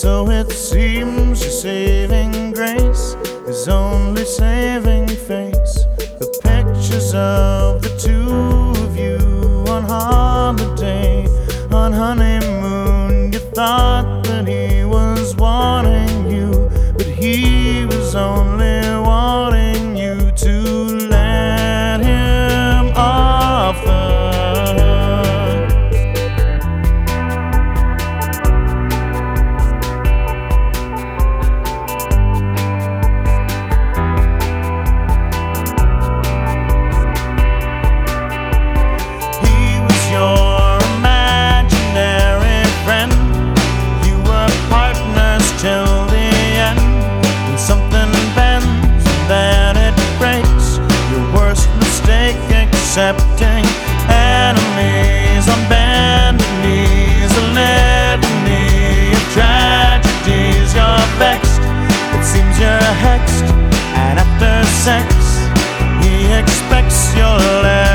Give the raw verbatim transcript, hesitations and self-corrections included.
So it seems your saving grace is only saving face. The pictures of the two of you on holiday, on honeymoon. You thought that he was wanting you, but he was only wanting you to let him off the hook. He was your imaginary friend. You were partners till the end. When something bends and then it breaks, your worst mistake accepting enemies on bended knees. A litany of tragedies. You're vexed, it seems you're hexed, and after sex he expects your love.